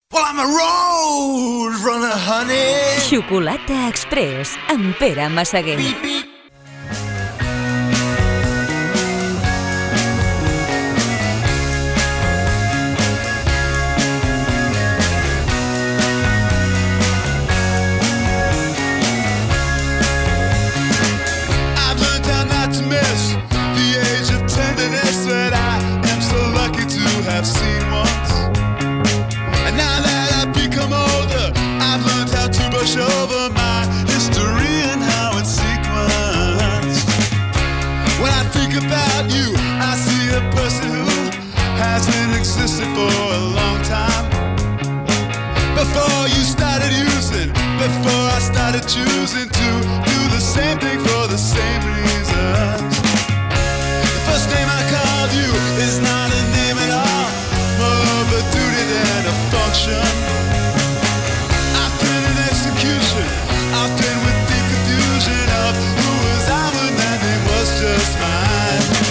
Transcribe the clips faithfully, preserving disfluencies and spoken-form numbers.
Well, I'm a road runner, honey. Xocolata Express amb Pere Massaguer. Beep, beep. I've learned how not to miss the age of tenderness that I am so lucky to have seen once. And now that I've become older, I've learned how to brush over my history and how it's sequenced. When I think about you, I see a person who hasn't existed for a long time. Before you started using, before I started choosing to do the same thing for the same reasons. The first name I called you is not a name at all, more of a duty than a function. Often in execution, often with deep confusion of who was I when that name was just mine.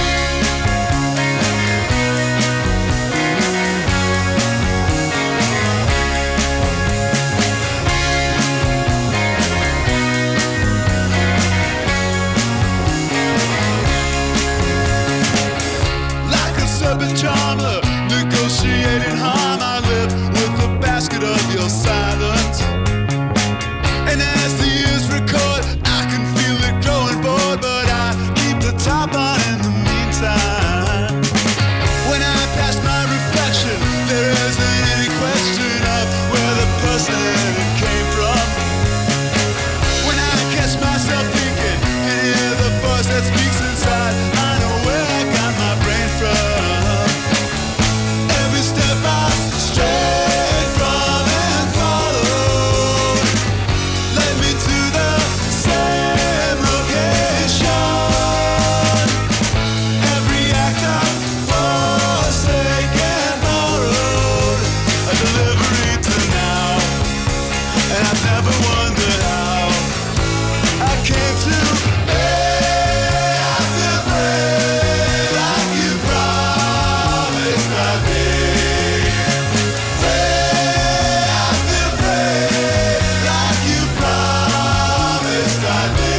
Like a serpent charmer, negotiating harm, I live with the basket of your silence. And as the years record, I can feel it growing bored, but I keep the top on in the meantime. When I pass my reflection, there isn't any question of where the person came from. When I catch myself thinking and hear the voice that speaks inside, I know where I got my brain from. Every step I strayed from and followed led me to the same location. Every act I forsaken borrowed a delivery to now, and I've never wondered how I came to lay out the play like you promised I'd be. Lay out the play like you promised I'd be.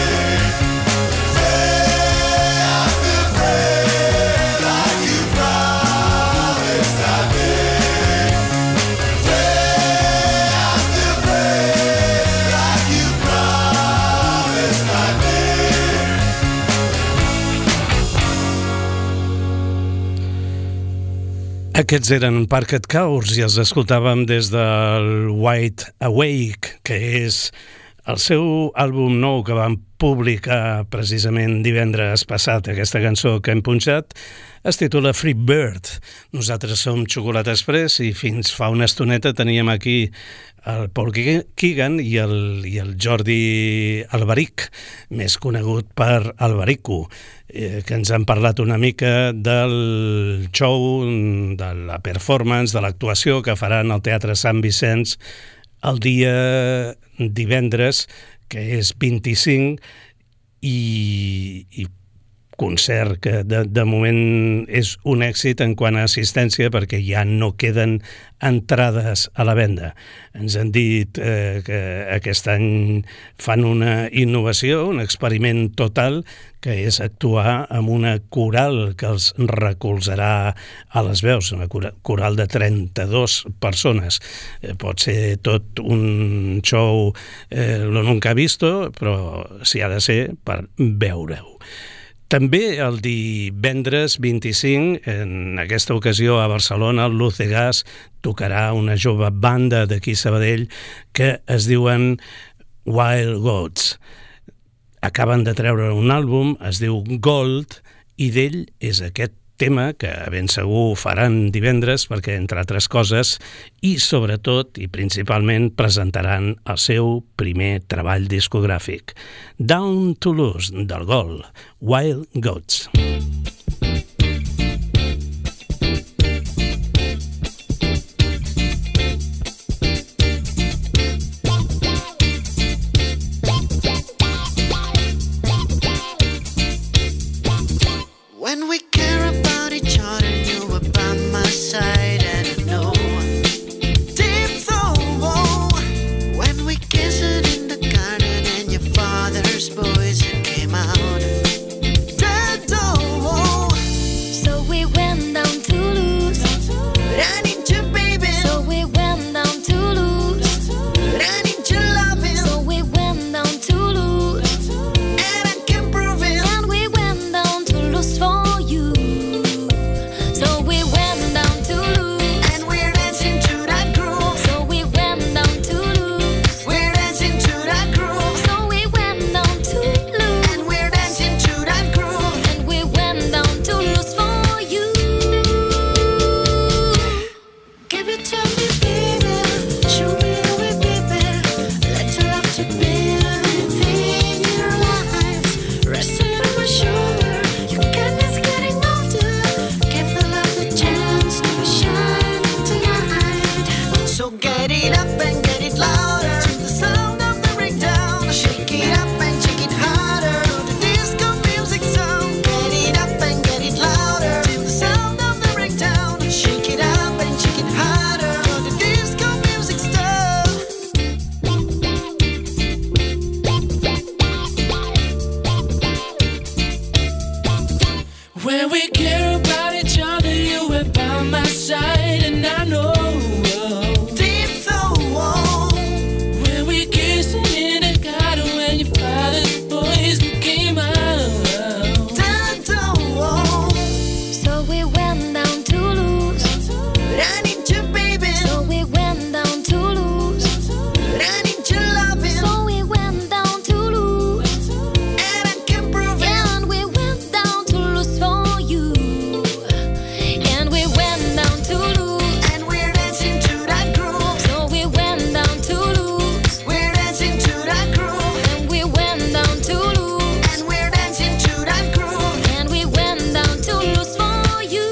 Lay out the play like you promised I'd be. Lay out the play like you promised I'd be. Aquests eren Parquet Courts i els escoltàvem des del Wide Awake, que és el seu àlbum nou que van publicar precisament divendres passat. Aquesta cançó que hem punxat es titula Free Bird. Nosaltres som Xocolata Express i fins fa una estoneta teníem aquí el Paul Keegan i el, i el Jordi Alberic, més conegut per Alberico, eh, que ens han parlat una mica del show, de la performance, de l'actuació que faran al Teatre Sant Vicenç el dia divendres, que és vint-i-cinc, i, i concert que de, de moment és un èxit en quant a assistència perquè ja no queden entrades a la venda. Ens han dit eh, que aquest any fan una innovació, un experiment total, que és actuar amb una coral que els recolzarà a les veus, una coral de trenta-dues persones. Eh, pot ser tot un show eh, lo nunca visto, però si ha de ser per veure-ho. També el divendres vint-i-cinc, en aquesta ocasió a Barcelona, el Luz de Gas tocarà una jove banda d'aquí Sabadell que es diuen Wild Goats. Acaben de treure un àlbum, es diu Gold, i d'ell és aquest tema que ben segur faran divendres perquè, entre altres coses, i sobretot i principalment presentaran el seu primer treball discogràfic. Down to Lose, del Gold, Wild Goats. When we care about each other, you were by my side, and I know So get it up and get it louder to the sound of the breakdown. Shake it up and shake it harder to the disco music sound. Get it up and get it louder to the sound of the breakdown. Shake it up and shake it harder to the disco music sound. When we care about each other, you were by my side, and I know. Deep so warm. When we kissing in the garden, when your father's voice came out. Down so warm. So we went down to lose. I need you, baby. So we went down to lose. I need your loving. So we went down to lose. And I can prove it. And we went down to lose for you. And we went down to lose. And we're dancing to that groove. So we went down to lose. We're dancing to that groove. And we went down to lose. And we're dancing to that groove. And we went down to lose for you.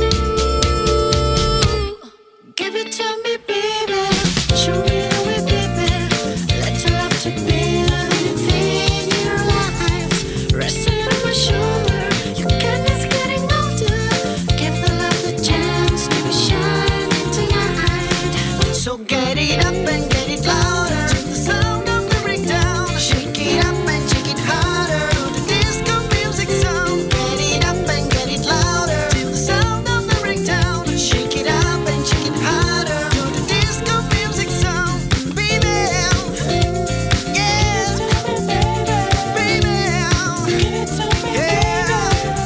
Give it to me, baby. Show me the way, baby. Let your love to be anything in your life. Resting on my shoulder. Your goodness getting older. Give the love a chance to be shining tonight. So get it up and get it louder to the sound of the breakdown. Shake it up and shake it harder to the disco music sound. Get it up and get it louder to the sound of the breakdown. Shake it up and shake it harder to the disco music sound. Baby, yeah, baby, yeah, baby, yeah.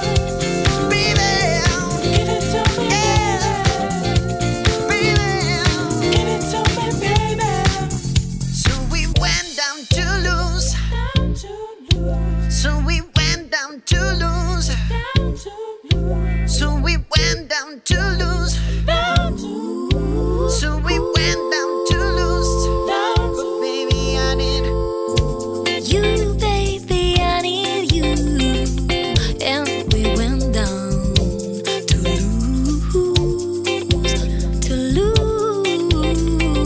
So we went down to lose. So we went down to lose. So we went down to lose. So we went down to lose. But baby, I need You, baby, I need you. And we went down to lose, to lose.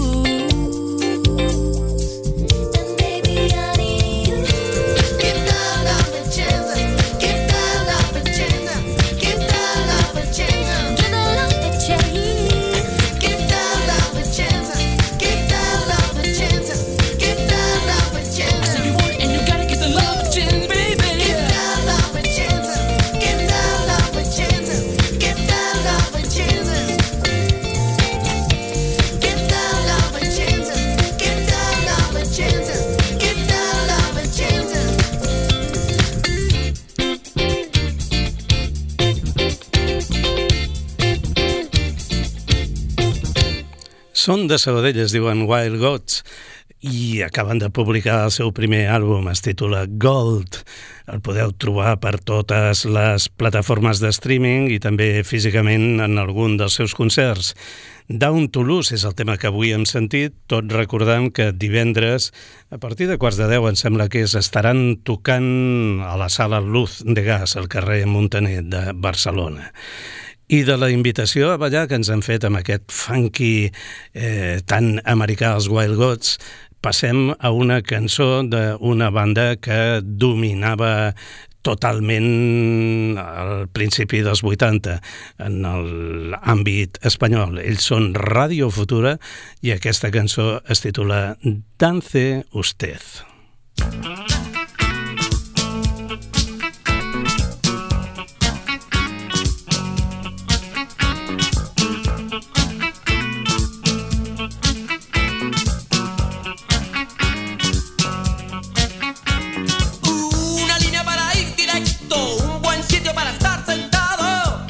And baby, I need you. give the love a chance. Give the love a chance. Give the love a chance. Give the love a chance. Give the love a chance. Give the love a chance. Give the love a I chance. said you want it and you gotta get the love a chance, baby. Give the love a chance. Give the love a chance. Give the love a chance. Give the love a chance. Give the love a chance. Give the love a chance. Són de Sabadell, es diuen Wild Goats, i acaben de publicar el seu primer àlbum, es titula Gold. El podeu trobar per totes les plataformes de streaming i també físicament en algun dels seus concerts. Down to Lose és el tema que avui hem sentit, tot recordant que divendres, a partir de quarts de deu, em sembla que és, estaran tocant a la Sala Luz de Gas, al carrer Muntaner de Barcelona. I de la invitació a ballar que ens han fet amb aquest funky eh, tan americà, els Wild Goats, passem a una cançó d'una banda que dominava totalment al principi dels vuitanta en l'àmbit espanyol. Ells són Radio Futura i aquesta cançó es titula Dance Usted. Una línea para ir directo, un buen sitio para estar sentado.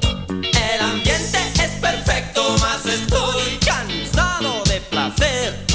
El ambiente es perfecto, mas estoy cansado de placer.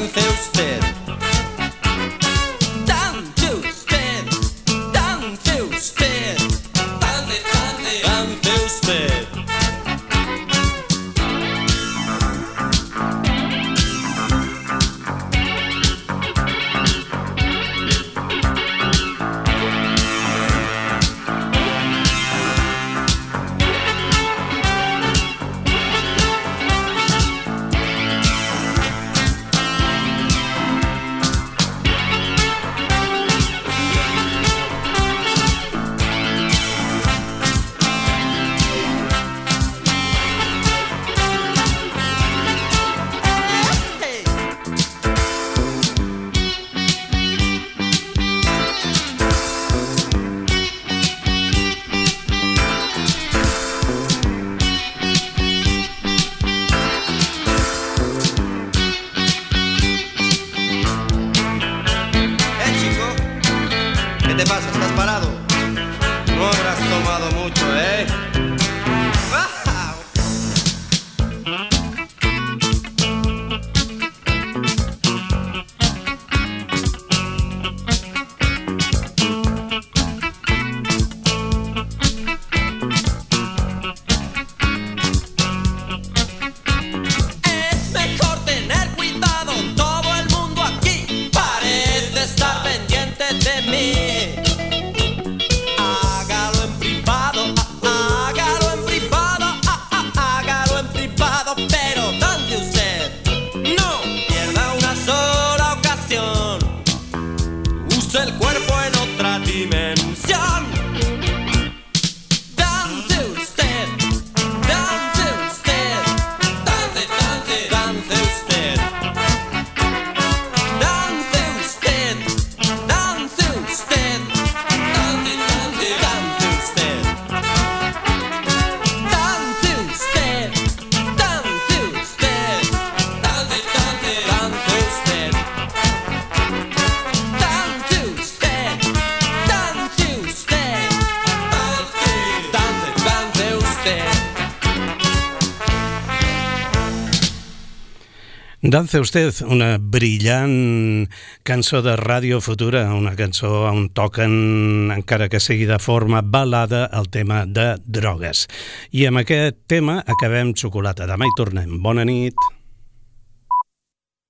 dance usted. Dance usted, dance usted, dance, dance, dance usted. Dance Usted, una brillant cançó de Ràdio Futura, una cançó on toquen, encara que sigui de forma balada, el tema de drogues. I amb aquest tema acabem Xocolata. Demà hi tornem. Bona nit.